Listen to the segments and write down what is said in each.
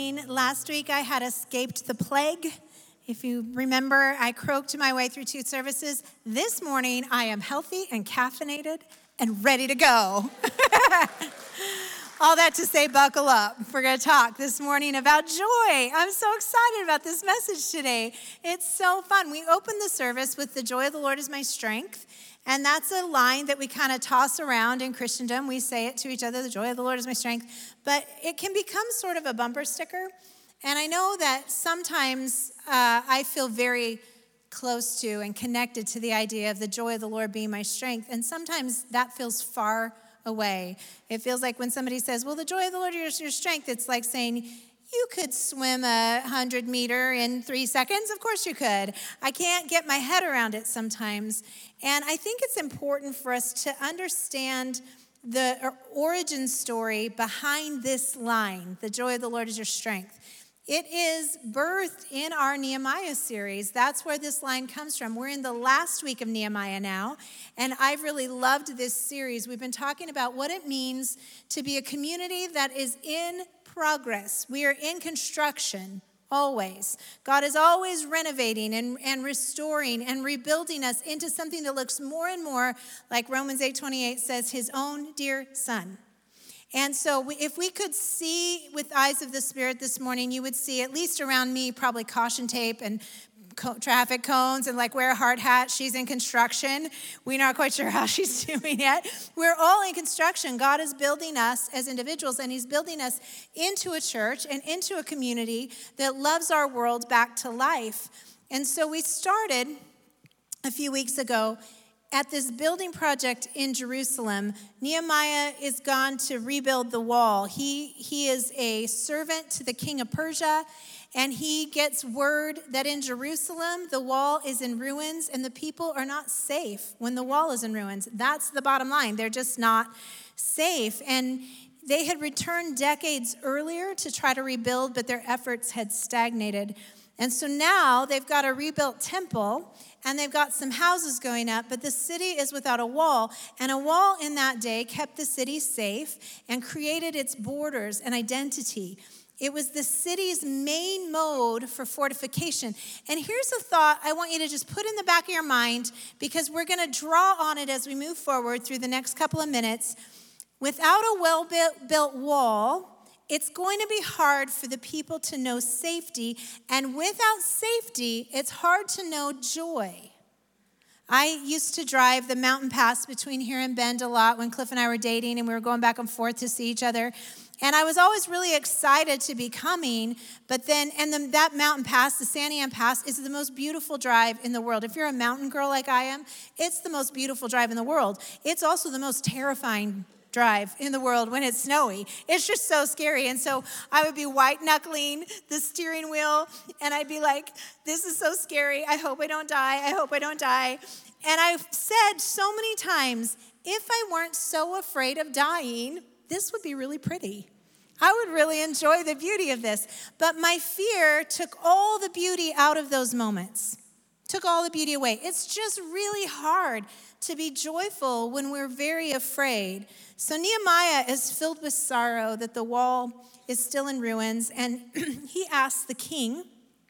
morning. Last week I had escaped the plague. If you remember, I croaked my way through 2 services. This morning I am healthy and caffeinated and ready to go. All that to say, buckle up. We're going to talk this morning about joy. I'm so excited about this message today. It's so fun. We opened the service with "The joy of the Lord is my strength." And that's a line that we kind of toss around in Christendom. We say it to each other, "The joy of the Lord is my strength." But it can become sort of a bumper sticker. And I know that sometimes I feel very close to and connected to the idea of the joy of the Lord being my strength. And sometimes that feels far away. It feels like when somebody says, "Well, the joy of the Lord is your strength," it's like saying, you could swim 100 meter in 3 seconds. Of course you could. I can't get my head around it sometimes. And I think it's important for us to understand the origin story behind this line, "The joy of the Lord is your strength." It is birthed in our Nehemiah series. That's where this line comes from. We're in the last week of Nehemiah now, and I've really loved this series. We've been talking about what it means to be a community that is in progress. We are in construction, always. God is always renovating and restoring and rebuilding us into something that looks more and more like Romans 8:28 says, His own dear Son. And so if we could see with eyes of the Spirit this morning, you would see, at least around me, probably caution tape and traffic cones and like wear a hard hat. She's in construction. We're not quite sure how she's doing yet. We're all in construction. God is building us as individuals, and He's building us into a church and into a community that loves our world back to life. And so we started a few weeks ago at this building project in Jerusalem. Nehemiah is gone to rebuild the wall. He is a servant to the king of Persia, and he gets word that in Jerusalem, the wall is in ruins and the people are not safe when the wall is in ruins. That's the bottom line. They're just not safe. And they had returned decades earlier to try to rebuild, but their efforts had stagnated. And so now they've got a rebuilt temple, and they've got some houses going up, but the city is without a wall. And a wall in that day kept the city safe and created its borders and identity. It was the city's main mode for fortification. And here's a thought I want you to just put in the back of your mind, because we're going to draw on it as we move forward through the next couple of minutes. Without a well-built wall, it's going to be hard for the people to know safety. And without safety, it's hard to know joy. I used to drive the mountain pass between here and Bend a lot when Cliff and I were dating, and we were going back and forth to see each other. And I was always really excited to be coming, but then, that mountain pass, the Santiam Pass, is the most beautiful drive in the world. If you're a mountain girl like I am, it's the most beautiful drive in the world. It's also the most terrifying drive in the world when it's snowy. It's just so scary. And so I would be white knuckling the steering wheel, and I'd be like, this is so scary. I hope I don't die. I hope I don't die. And I've said so many times, if I weren't so afraid of dying, this would be really pretty. I would really enjoy the beauty of this. But my fear took all the beauty out of those moments, took all the beauty away. It's just really hard to be joyful when we're very afraid. So Nehemiah is filled with sorrow that the wall is still in ruins, and he asks the king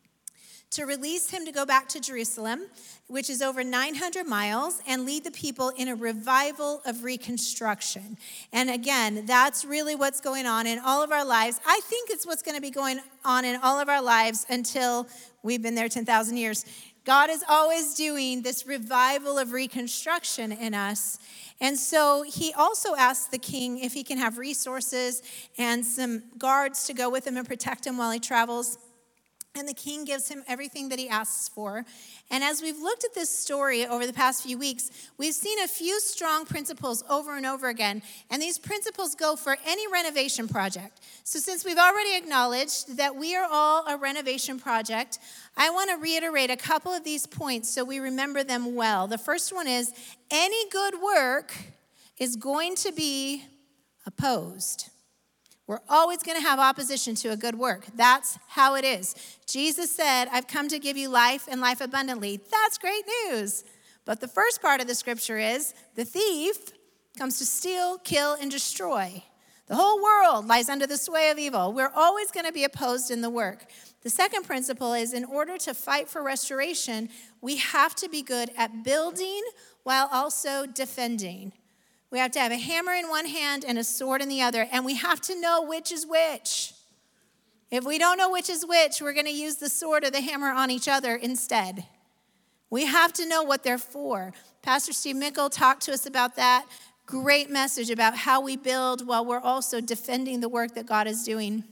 to release him to go back to Jerusalem, which is over 900 miles, and lead the people in a revival of reconstruction. And again, that's really what's going on in all of our lives. I think it's what's going to be going on in all of our lives until we've been there 10,000 years. God is always doing this revival of reconstruction in us. And so he also asks the king if he can have resources and some guards to go with him and protect him while he travels. And the king gives him everything that he asks for. And as we've looked at this story over the past few weeks, we've seen a few strong principles over and over again. And these principles go for any renovation project. So since we've already acknowledged that we are all a renovation project, I want to reiterate a couple of these points so we remember them well. The first one is, any good work is going to be opposed. We're always going to have opposition to a good work. That's how it is. Jesus said, I've come to give you life and life abundantly. That's great news. But the first part of the scripture is, the thief comes to steal, kill, and destroy. The whole world lies under the sway of evil. We're always going to be opposed in the work. The second principle is in order to fight for restoration, we have to be good at building while also defending. We have to have a hammer in one hand and a sword in the other, and we have to know which is which. If we don't know which is which, we're going to use the sword or the hammer on each other instead. We have to know what they're for. Pastor Steve Mickle talked to us about that. Great message about how we build while we're also defending the work that God is doing.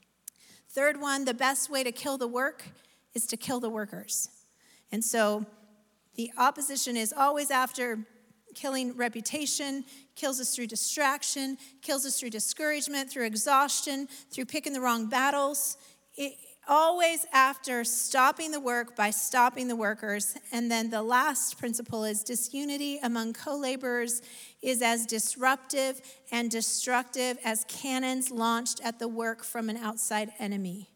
Third one, the best way to kill the work is to kill the workers. And so the opposition is always after killing reputation, kills us through distraction, kills us through discouragement, through exhaustion, through picking the wrong battles. Always after stopping the work by stopping the workers. And then the last principle is disunity among co-laborers is as disruptive and destructive as cannons launched at the work from an outside enemy.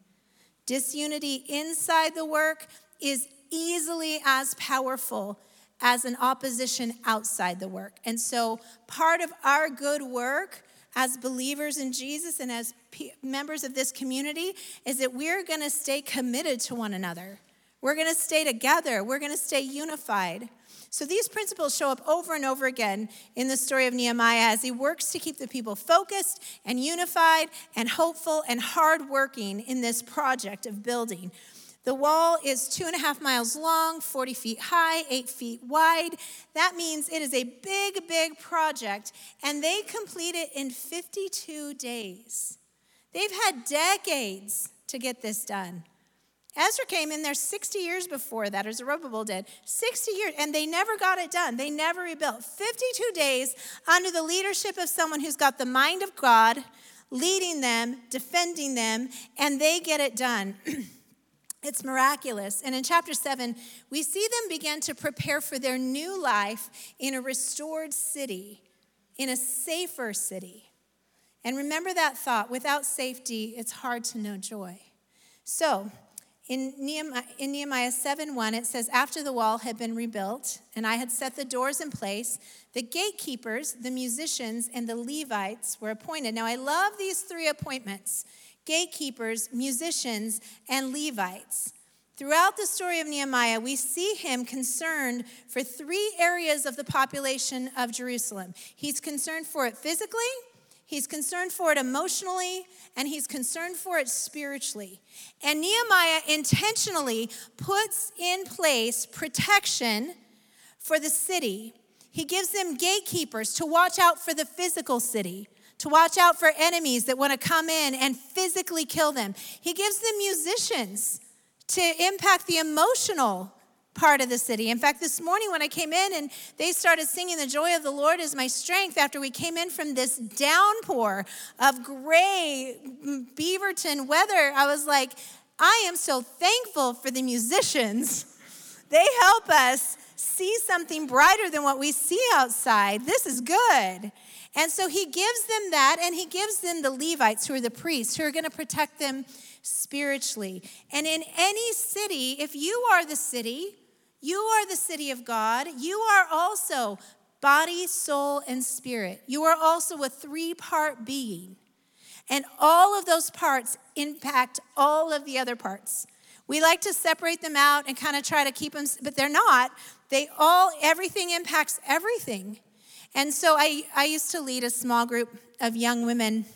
Disunity inside the work is easily as powerful as an opposition outside the work. And so part of our good work as believers in Jesus and as members of this community is that we're going to stay committed to one another. We're going to stay together. We're going to stay unified. So these principles show up over and over again in the story of Nehemiah as he works to keep the people focused and unified and hopeful and hardworking in this project of building. The wall is 2.5 miles long, 40 feet high, 8 feet wide. That means it is a big, big project, and they complete it in 52 days. They've had decades to get this done. Ezra came in there 60 years before that, or Zerubbabel did. 60 years, and they never got it done. They never rebuilt. 52 days under the leadership of someone who's got the mind of God, leading them, defending them, and they get it done. It's miraculous. And in chapter 7, we see them begin to prepare for their new life in a restored city, in a safer city. And remember that thought, without safety, it's hard to know joy. So, in Nehemiah 7:1, it says, after the wall had been rebuilt, and I had set the doors in place, the gatekeepers, the musicians, and the Levites were appointed. Now, I love these 3 appointments: gatekeepers, musicians, and Levites. Throughout the story of Nehemiah, we see him concerned for 3 areas of the population of Jerusalem. He's concerned for it physically, he's concerned for it emotionally, and he's concerned for it spiritually. And Nehemiah intentionally puts in place protection for the city. He gives them gatekeepers to watch out for the physical city, to watch out for enemies that want to come in and physically kill them. He gives them musicians to impact the emotional part of the city. In fact, this morning when I came in and they started singing "The Joy of the Lord is My Strength" after we came in from this downpour of gray Beaverton weather, I was like, I am so thankful for the musicians. They help us see something brighter than what we see outside. This is good. And so he gives them that, and he gives them the Levites, who are the priests, who are going to protect them spiritually. And in any city, if you are the city, you are the city of God. You are also body, soul, and spirit. You are also a 3-part being. And all of those parts impact all of the other parts. We like to separate them out and kind of try to keep them, but they're not. Everything impacts everything. And so I used to lead a small group of young women,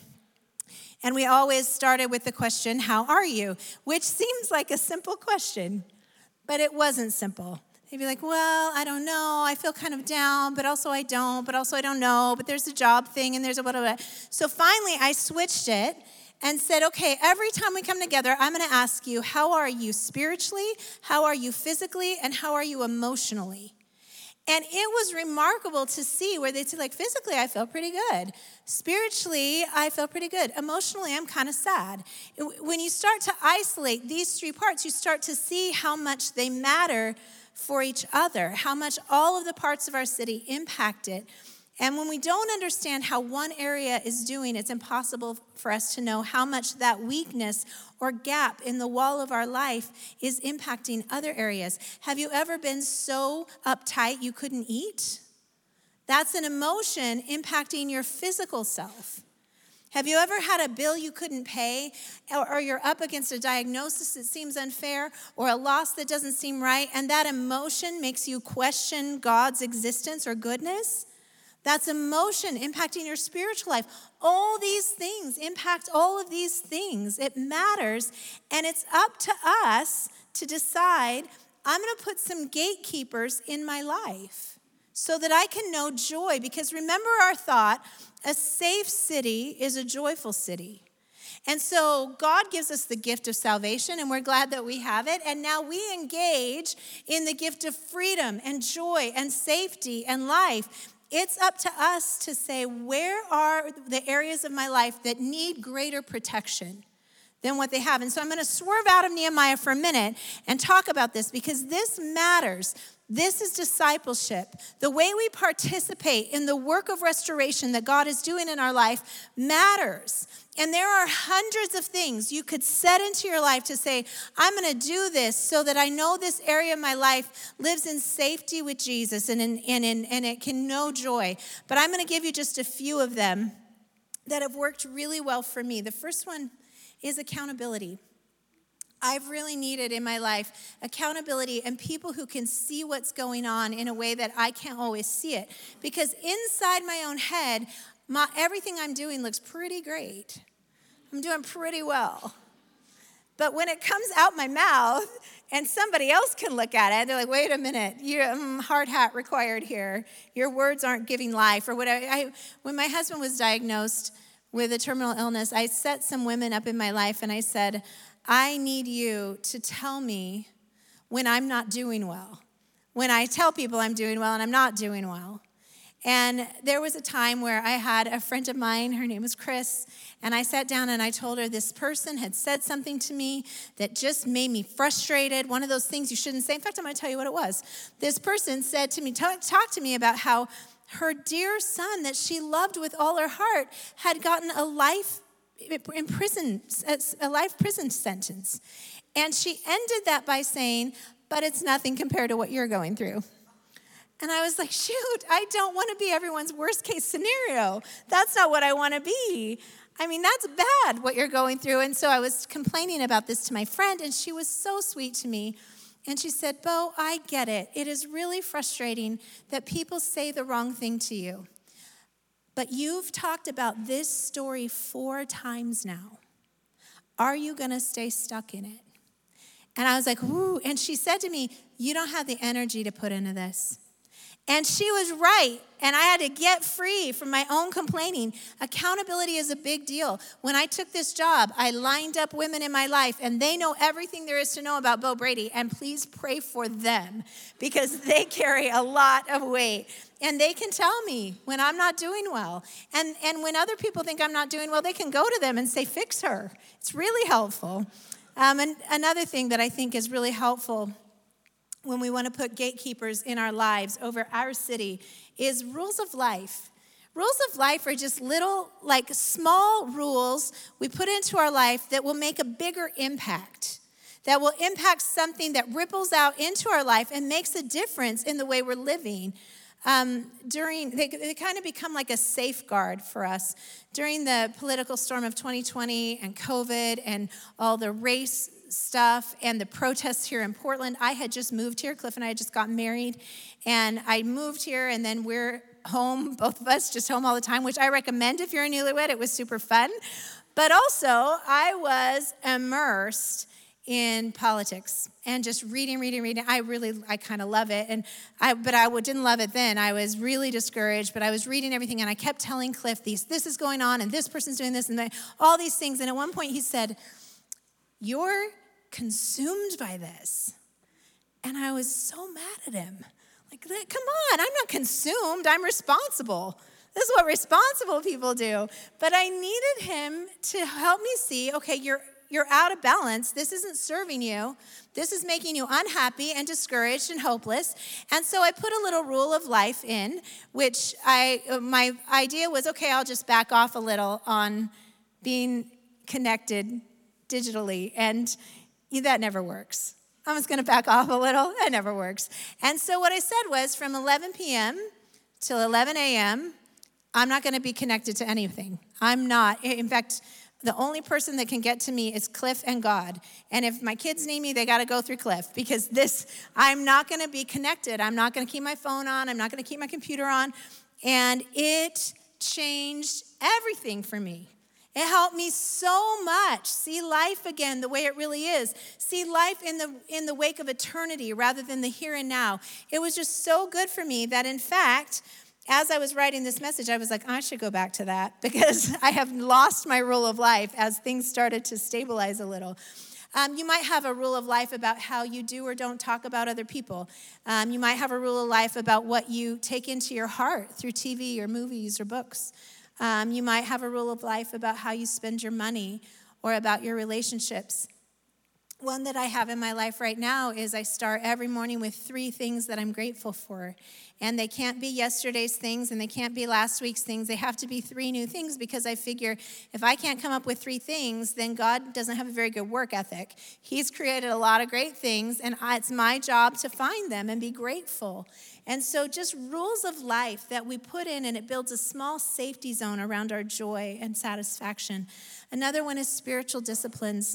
and we always started with the question, how are you? Which seems like a simple question, but it wasn't simple. They'd be like, well, I don't know. I feel kind of down, but also I don't, but also I don't know. But there's a job thing, and there's a whatever. So finally, I switched it and said, okay, every time we come together, I'm going to ask you, how are you spiritually? How are you physically? And how are you emotionally? And it was remarkable to see where they'd say, like, physically, I feel pretty good. Spiritually, I feel pretty good. Emotionally, I'm kind of sad. When you start to isolate these 3 parts, you start to see how much they matter for each other, how much all of the parts of our city impact it. And when we don't understand how one area is doing, it's impossible for us to know how much that weakness or gap in the wall of our life is impacting other areas. Have you ever been so uptight you couldn't eat? That's an emotion impacting your physical self. Have you ever had a bill you couldn't pay, or you're up against a diagnosis that seems unfair, or a loss that doesn't seem right, and that emotion makes you question God's existence or goodness? That's emotion impacting your spiritual life. All these things impact all of these things. It matters, and it's up to us to decide, I'm going to put some gatekeepers in my life so that I can know joy. Because remember our thought, a safe city is a joyful city. And so God gives us the gift of salvation, and we're glad that we have it. And now we engage in the gift of freedom and joy and safety and life. It's up to us to say, where are the areas of my life that need greater protection than what they have? And so I'm going to swerve out of Nehemiah for a minute and talk about this, because this matters. This is discipleship. The way we participate in the work of restoration that God is doing in our life matters. And there are hundreds of things you could set into your life to say, I'm going to do this so that I know this area of my life lives in safety with Jesus and it can know joy. But I'm going to give you just a few of them that have worked really well for me. The first one is accountability. I've really needed in my life accountability and people who can see what's going on in a way that I can't always see it. Because inside my own head, everything I'm doing looks pretty great. I'm doing pretty well. But when it comes out my mouth and somebody else can look at it, they're like, wait a minute, hard hat required here. Your words aren't giving life or whatever. When my husband was diagnosed with a terminal illness, I set some women up in my life and I said, I need you to tell me when I'm not doing well. When I tell people I'm doing well and I'm not doing well. And there was a time where I had a friend of mine, her name was Chris, and I sat down and I told her this person had said something to me that just made me frustrated. One of those things you shouldn't say. In fact, I'm going to tell you what it was. This person said to me, talk to me about how her dear son that she loved with all her heart had gotten a life prison sentence. And she ended that by saying, but it's nothing compared to what you're going through. And I was like, shoot, I don't want to be everyone's worst case scenario. That's not what I want to be. I mean, that's bad what you're going through. And so I was complaining about this to my friend, and she was so sweet to me. And she said, Bo, I get it. It is really frustrating that people say the wrong thing to you. But you've talked about this story 4 times now. Are you going to stay stuck in it? And I was like, ooh. And she said to me, you don't have the energy to put into this. And she was right. And I had to get free from my own complaining. Accountability is a big deal. When I took this job, I lined up women in my life, and they know everything there is to know about Bo Brady. And please pray for them, because they carry a lot of weight. And they can tell me when I'm not doing well. And when other people think I'm not doing well, they can go to them and say, fix her. It's really helpful. And another thing that I think is really helpful when we want to put gatekeepers in our lives over our city is rules of life. Rules of life are just little, like small rules we put into our life that will make a bigger impact, that will impact something that ripples out into our life and makes a difference in the way we're living. They kind of become like a safeguard for us. During the political storm of 2020 and COVID and all the race stuff and the protests here in Portland, I had just moved here. Cliff and I had just gotten married, and I moved here, and then we're home, both of us, just home all the time, which I recommend if you're a newlywed. It was super fun. But also, I was immersed in politics and just reading. I kind of love it. But I didn't love it then. I was really discouraged, but I was reading everything, and I kept telling Cliff, this is going on, and this person's doing this, and all these things. And at one point he said, you're consumed by this. And I was so mad at him. Like, come on, I'm not consumed. I'm responsible. This is what responsible people do. But I needed him to help me see, okay, you're out of balance. This isn't serving you. This is making you unhappy and discouraged and hopeless. And so I put a little rule of life in, which my idea was, okay, I'll just back off a little on being connected digitally. And that never works. I'm just going to back off a little. That never works. And so what I said was from 11 p.m. till 11 a.m., I'm not going to be connected to anything. I'm not. In fact, the only person that can get to me is Cliff and God. And if my kids need me, they got to go through Cliff because I'm not going to be connected. I'm not going to keep my phone on. I'm not going to keep my computer on. And it changed everything for me. It helped me so much see life again the way it really is. See life in the wake of eternity rather than the here and now. It was just so good for me that, in fact, as I was writing this message, I was like, I should go back to that because I have lost my rule of life as things started to stabilize a little. You might have a rule of life about how you do or don't talk about other people. You might have a rule of life about what you take into your heart through TV or movies or books. You might have a rule of life about how you spend your money or about your relationships. One that I have in my life right now is I start every morning with 3 things that I'm grateful for. And they can't be yesterday's things and they can't be last week's things. They have to be 3 new things because I figure if I can't come up with 3 things, then God doesn't have a very good work ethic. He's created a lot of great things and it's my job to find them and be grateful. And so just rules of life that we put in and it builds a small safety zone around our joy and satisfaction. Another one is spiritual disciplines.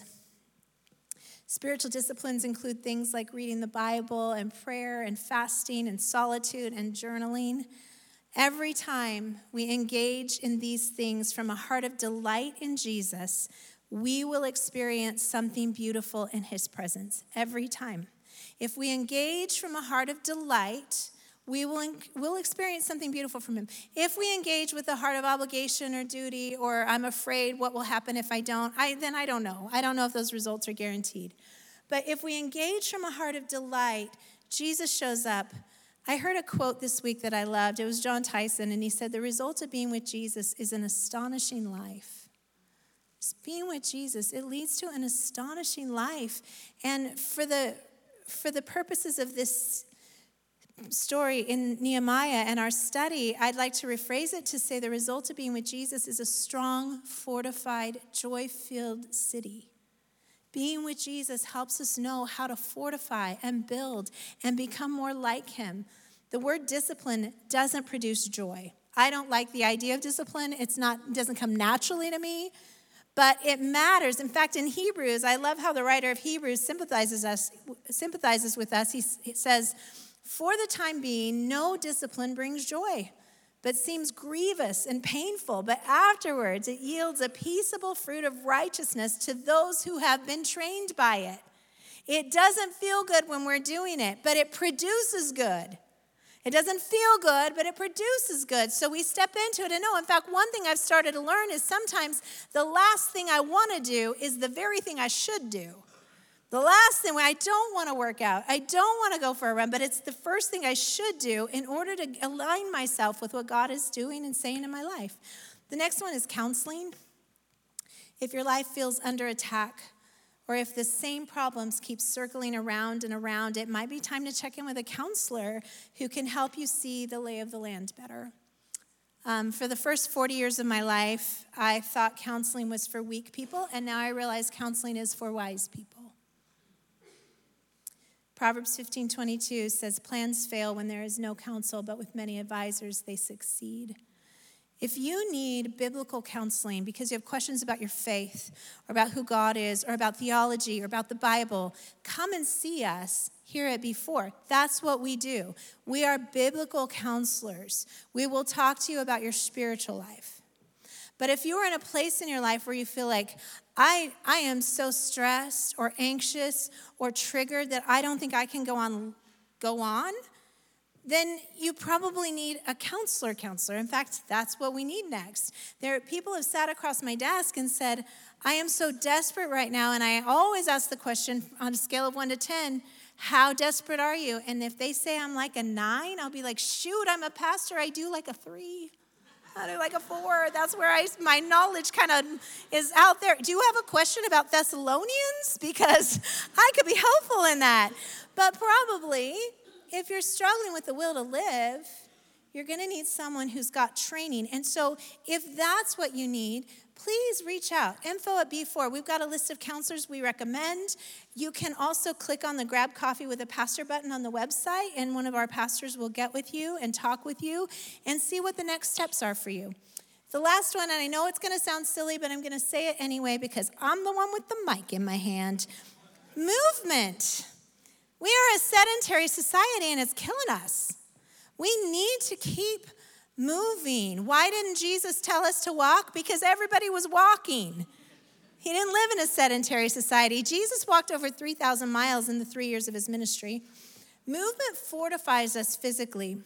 Spiritual disciplines include things like reading the Bible and prayer and fasting and solitude and journaling. Every time we engage in these things from a heart of delight in Jesus, we will experience something beautiful in his presence. Every time. If we engage from a heart of delight, we'll experience something beautiful from him. If we engage with a heart of obligation or duty, or I'm afraid what will happen if I don't, then I don't know. I don't know if those results are guaranteed. But if we engage from a heart of delight, Jesus shows up. I heard a quote this week that I loved. It was John Tyson, and he said, the result of being with Jesus is an astonishing life. Being with Jesus, it leads to an astonishing life. And for the purposes of this story in Nehemiah and our study, I'd like to rephrase it to say the result of being with Jesus is a strong, fortified, joy-filled city. Being with Jesus helps us know how to fortify and build and become more like him. The word discipline doesn't produce joy. I don't like the idea of discipline. It doesn't come naturally to me, but it matters. In fact, in Hebrews, I love how the writer of Hebrews sympathizes with us. He says, for the time being, no discipline brings joy, but seems grievous and painful. But afterwards, it yields a peaceable fruit of righteousness to those who have been trained by it. It doesn't feel good when we're doing it, but it produces good. It doesn't feel good, but it produces good. So we step into it and know. In fact, one thing I've started to learn is sometimes the last thing I want to do is the very thing I should do. The last thing, when I don't want to work out, I don't want to go for a run, but it's the first thing I should do in order to align myself with what God is doing and saying in my life. The next one is counseling. If your life feels under attack, or if the same problems keep circling around and around, it might be time to check in with a counselor who can help you see the lay of the land better. For the first 40 years of my life, I thought counseling was for weak people, and now I realize counseling is for wise people. Proverbs 15:22 says, plans fail when there is no counsel, but with many advisors they succeed. If you need biblical counseling because you have questions about your faith or about who God is or about theology or about the Bible, come and see us here at Before. That's what we do. We are biblical counselors. We will talk to you about your spiritual life. But if you are in a place in your life where you feel like, I am so stressed or anxious or triggered that I don't think I can go on, then you probably need a counselor. In fact, that's what we need next. People have sat across my desk and said, I am so desperate right now, and I always ask the question on a scale of 1 to 10, how desperate are you? And if they say I'm like a 9, I'll be like, shoot, I'm a pastor, I do like a 3. I do like a 4. That's where my knowledge kind of is out there. Do you have a question about Thessalonians? Because I could be helpful in that. But probably, if you're struggling with the will to live, you're going to need someone who's got training. And so if that's what you need, please reach out. info@B4. We've got a list of counselors we recommend. You can also click on the Grab Coffee with a Pastor button on the website, and one of our pastors will get with you and talk with you and see what the next steps are for you. The last one, and I know it's going to sound silly, but I'm going to say it anyway because I'm the one with the mic in my hand. Movement. We are a sedentary society, and it's killing us. We need to keep moving. Why didn't Jesus tell us to walk? Because everybody was walking. He didn't live in a sedentary society. Jesus walked over 3,000 miles in the 3 years of his ministry. Movement fortifies us physically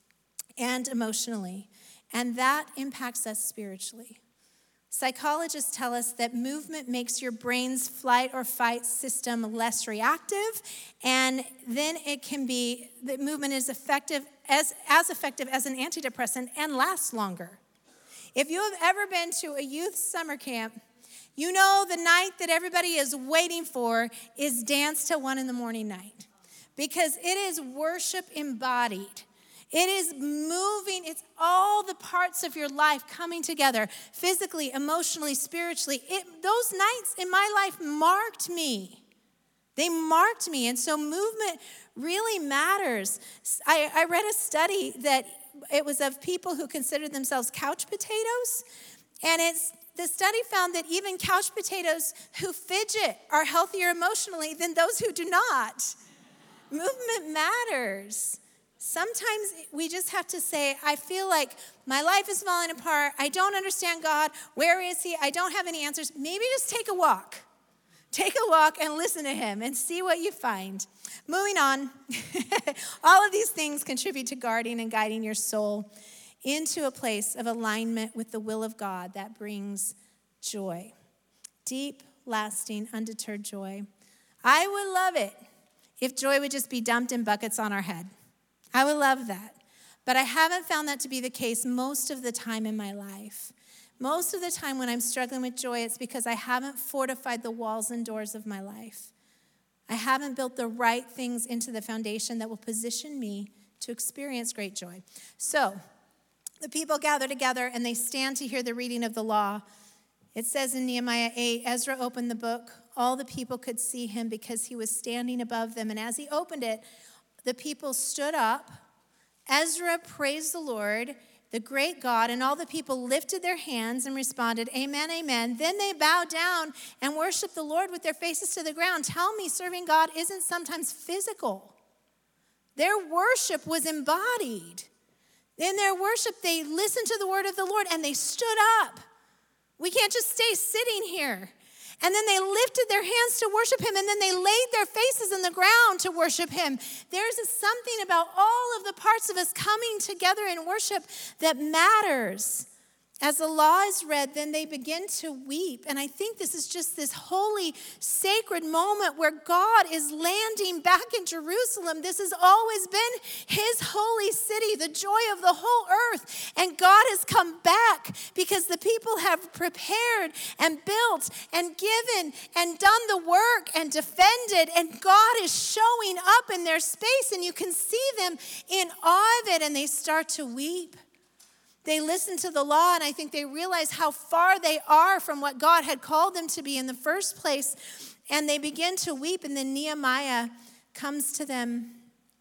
and emotionally, and that impacts us spiritually. Psychologists tell us that movement makes your brain's flight or fight system less reactive, and then that movement is effective as effective as an antidepressant and lasts longer. If you have ever been to a youth summer camp, you know the night that everybody is waiting for is dance till 1 a.m. night, because it is worship embodied. It is moving. It's all the parts of your life coming together, physically, emotionally, spiritually. Those nights in my life marked me. They marked me. And so movement really matters. I read a study that it was of people who considered themselves couch potatoes. And the study found that even couch potatoes who fidget are healthier emotionally than those who do not. Movement matters. Sometimes we just have to say, I feel like my life is falling apart. I don't understand God. Where is he? I don't have any answers. Maybe just take a walk. Take a walk and listen to him and see what you find. Moving on. All of these things contribute to guarding and guiding your soul into a place of alignment with the will of God that brings joy. Deep, lasting, undeterred joy. I would love it if joy would just be dumped in buckets on our head. I would love that. But I haven't found that to be the case most of the time in my life. Most of the time when I'm struggling with joy, it's because I haven't fortified the walls and doors of my life. I haven't built the right things into the foundation that will position me to experience great joy. So the people gather together and they stand to hear the reading of the law. It says in Nehemiah 8, Ezra opened the book. All the people could see him because he was standing above them. And as he opened it, the people stood up. Ezra praised the Lord, the great God, and all the people lifted their hands and responded, amen, amen. Then they bowed down and worshiped the Lord with their faces to the ground. Tell me, serving God isn't sometimes physical. Their worship was embodied. In their worship, they listened to the word of the Lord and they stood up. We can't just stay sitting here. And then they lifted their hands to worship him, and then they laid their faces in the ground to worship him. There's something about all of the parts of us coming together in worship that matters. As the law is read, then they begin to weep. And I think this is just this holy, sacred moment where God is landing back in Jerusalem. This has always been his holy city, the joy of the whole earth. And God has come back because the people have prepared and built and given and done the work and defended. And God is showing up in their space, and you can see them in awe of it, and they start to weep. They listen to the law, and I think they realize how far they are from what God had called them to be in the first place. And they begin to weep, and then Nehemiah comes to them,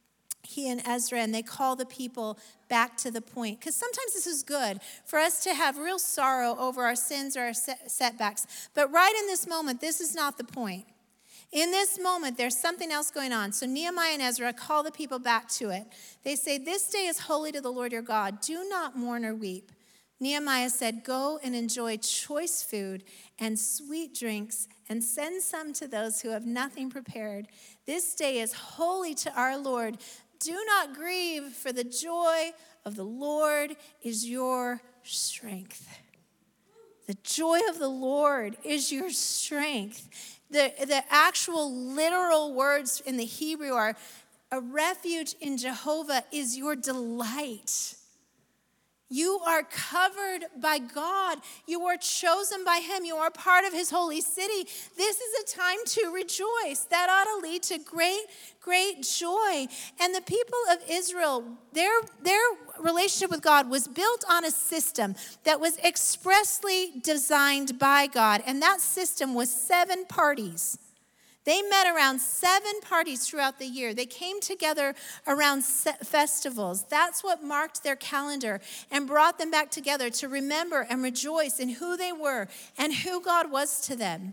he and Ezra, and they call the people back to the point. Because sometimes this is good for us to have real sorrow over our sins or our setbacks. But right in this moment, this is not the point. In this moment, there's something else going on. So Nehemiah and Ezra call the people back to it. They say, this day is holy to the Lord your God. Do not mourn or weep. Nehemiah said, go and enjoy choice food and sweet drinks and send some to those who have nothing prepared. This day is holy to our Lord. Do not grieve, for the joy of the Lord is your strength. The joy of the Lord is your strength. The actual literal words in the Hebrew are, a refuge in Jehovah is your delight. You are covered by God. You are chosen by him. You are part of his holy city. This is a time to rejoice. That ought to lead to great, great joy. And the people of Israel, their relationship with God was built on a system that was expressly designed by God. And that system was 7 parties. They met around 7 parties throughout the year. They came together around festivals. That's what marked their calendar and brought them back together to remember and rejoice in who they were and who God was to them.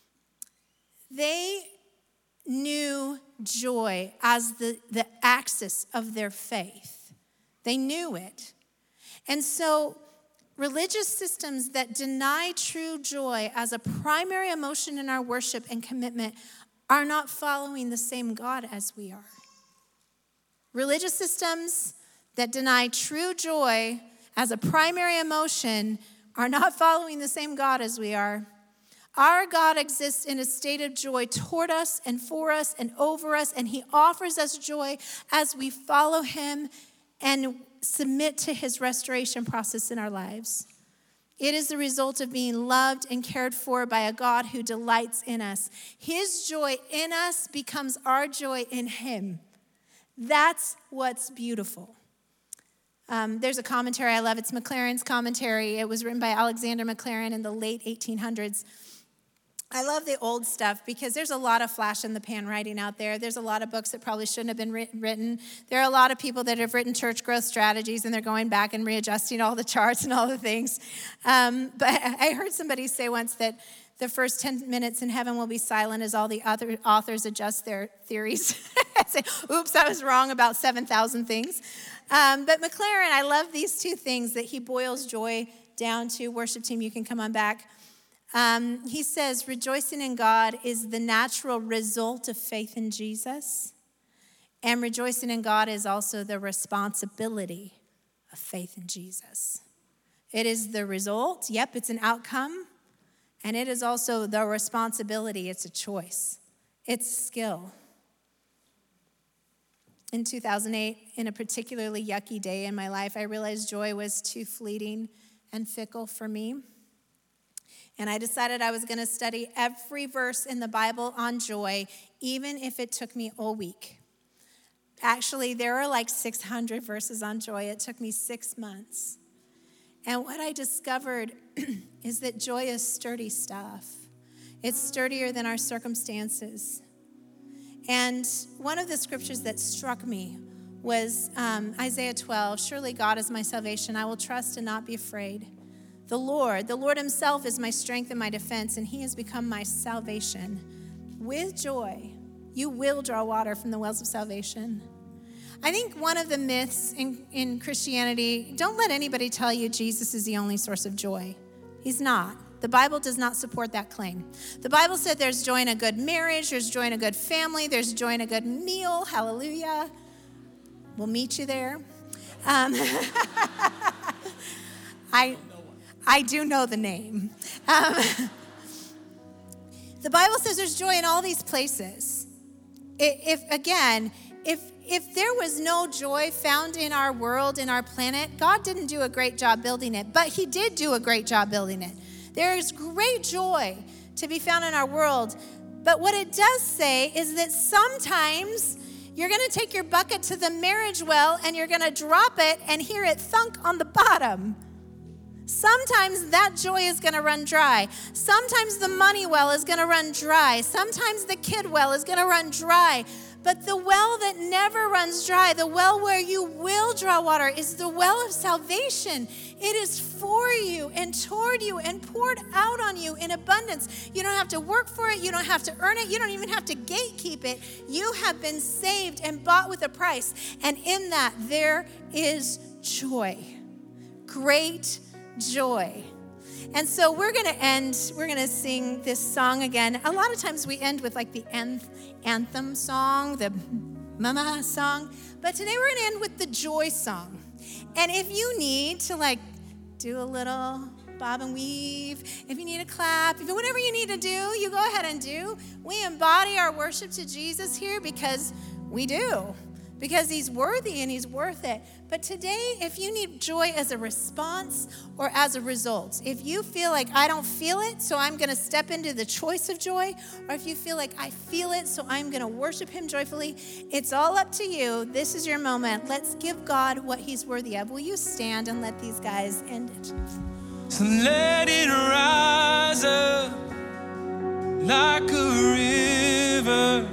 They knew joy as the axis of their faith. They knew it. And so religious systems that deny true joy as a primary emotion in our worship and commitment are not following the same God as we are. Religious systems that deny true joy as a primary emotion are not following the same God as we are. Our God exists in a state of joy toward us and for us and over us, and he offers us joy as we follow him and submit to his restoration process in our lives. It is the result of being loved and cared for by a God who delights in us. His joy in us becomes our joy in him. That's what's beautiful. There's a commentary I love. It's Maclaren's commentary. It was written by Alexander Maclaren in the late 1800s. I love the old stuff because there's a lot of flash in the pan writing out there. There's a lot of books that probably shouldn't have been written. There are a lot of people that have written church growth strategies, and they're going back and readjusting all the charts and all the things. But I heard somebody say once that the first 10 minutes in heaven will be silent as all the other authors adjust their theories. Say, oops, I was wrong about 7,000 things. But Maclaren, I love these 2 things that he boils joy down to. Worship team, you can come on back. He says, rejoicing in God is the natural result of faith in Jesus. And rejoicing in God is also the responsibility of faith in Jesus. It is the result. Yep, it's an outcome. And it is also the responsibility. It's a choice. It's a skill. In 2008, in a particularly yucky day in my life, I realized joy was too fleeting and fickle for me. And I decided I was going to study every verse in the Bible on joy, even if it took me a week. Actually, there are like 600 verses on joy. It took me 6 months. And what I discovered is that joy is sturdy stuff. It's sturdier than our circumstances. And one of the scriptures that struck me was Isaiah 12. Surely God is my salvation. I will trust and not be afraid. The Lord himself is my strength and my defense, and he has become my salvation. With joy, you will draw water from the wells of salvation. I think one of the myths in Christianity, don't let anybody tell you Jesus is the only source of joy. He's not. The Bible does not support that claim. The Bible said there's joy in a good marriage, there's joy in a good family, there's joy in a good meal. Hallelujah. We'll meet you there. I do know the name. The Bible says there's joy in all these places. If there was no joy found in our world, in our planet, God didn't do a great job building it, but he did do a great job building it. There is great joy to be found in our world, but what it does say is that sometimes you're going to take your bucket to the marriage well and you're going to drop it and hear it thunk on the bottom. Sometimes that joy is going to run dry. Sometimes the money well is going to run dry. Sometimes the kid well is going to run dry. But the well that never runs dry, the well where you will draw water, is the well of salvation. It is for you and toward you and poured out on you in abundance. You don't have to work for it. You don't have to earn it. You don't even have to gatekeep it. You have been saved and bought with a price. And in that, there is joy. Great joy. And so we're going to sing this song again. A lot of times we end with like the anthem song, the mama song. But today we're going to end with the joy song. And if you need to like do a little bob and weave, if you need a clap, whatever you need to do, you go ahead and do. We embody our worship to Jesus here because we do. because he's worthy and he's worth it. But today, if you need joy as a response or as a result, if you feel like I don't feel it, so I'm going to step into the choice of joy, or if you feel like I feel it, so I'm going to worship him joyfully, it's all up to you. This is your moment. Let's give God what he's worthy of. Will you stand and let these guys end it? So let it rise up like a river,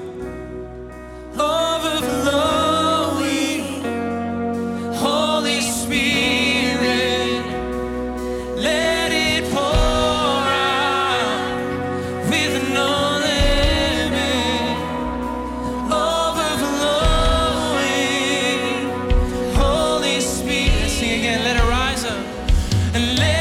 overflowing. Holy Spirit, let it pour out with no limit, overflowing. Holy Spirit, sing again, let it rise up and let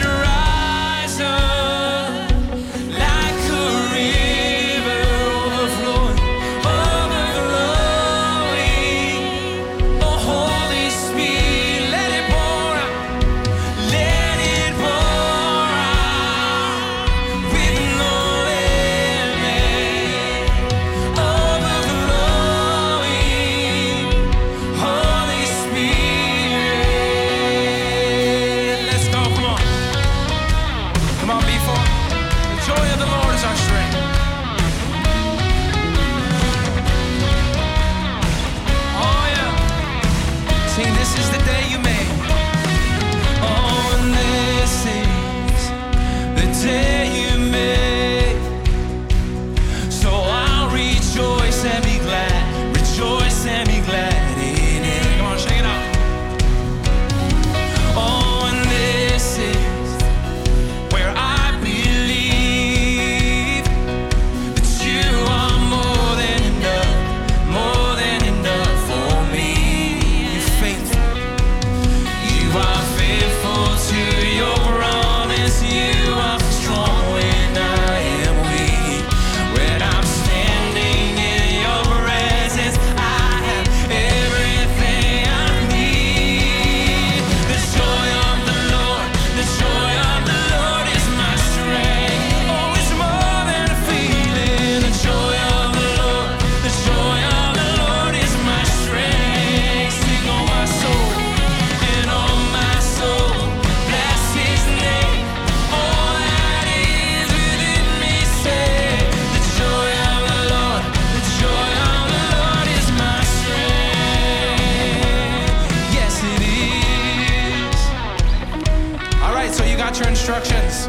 instructions.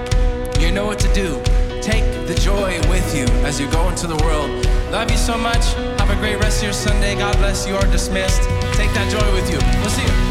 You know what to do. Take the joy with you as you go into the world. Love you so much. Have a great rest of your Sunday. God bless you. You are dismissed. Take that joy with you. We'll see you.